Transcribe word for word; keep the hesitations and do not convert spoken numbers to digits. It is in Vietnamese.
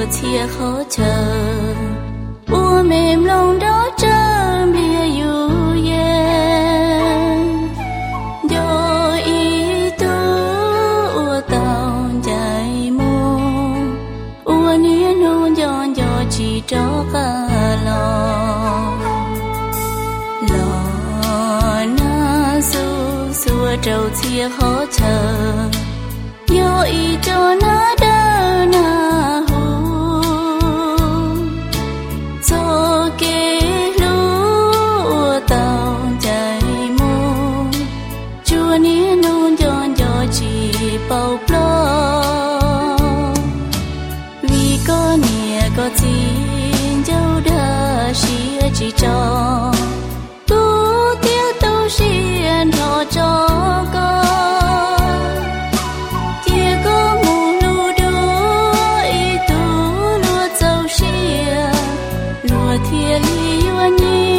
chia khó chờ ua mềm lòng đó trơn bia yêu yên do ý tu ua tao dài mong ua nia nôn giòn giò chỉ cho cả lo lo na su xua trâu chia khó chờ yo ý cho na đơ na hu cho kê lu tao chạy mong chua nia nôn giòn giò chỉ bao lo vì có nia có tin dấu đa xia chỉ cho tu tiếc tu xiên thọ cho con kia có mù lu đôi ý tu lúa dâu xia lúa thiên li yêu nhi